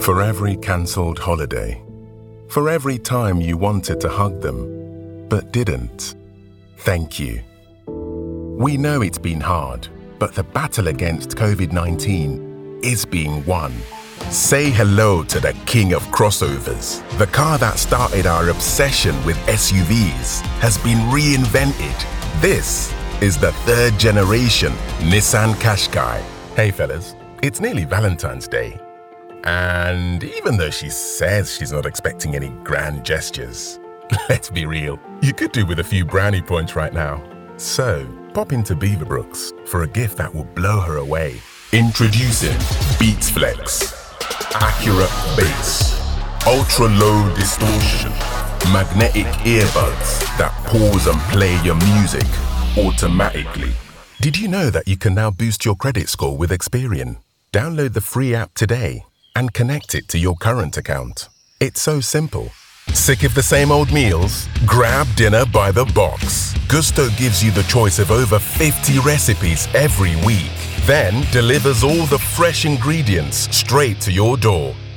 For every cancelled holiday. For every time you wanted to hug them, but didn't. Thank you. We know it's been hard, but the battle against COVID-19 is being won. Say hello to the king of crossovers. The car that started our obsession with SUVs has been reinvented. This is the third generation Nissan Qashqai. Hey fellas, it's nearly Valentine's Day. And even though she says she's not expecting any grand gestures, let's be real, you could do with a few brownie points right now. So, pop into Beaverbrooks for a gift that will blow her away. Introducing Beats Flex. Accurate bass, ultra low distortion, magnetic earbuds that pause and play your music automatically. Did you know that you can now boost your credit score with Experian? Download the free app today and connect it to your current account. It's so simple. Sick of the same old meals? Grab dinner by the box. Gusto gives you the choice of over 50 recipes every week, then delivers all the fresh ingredients straight to your door.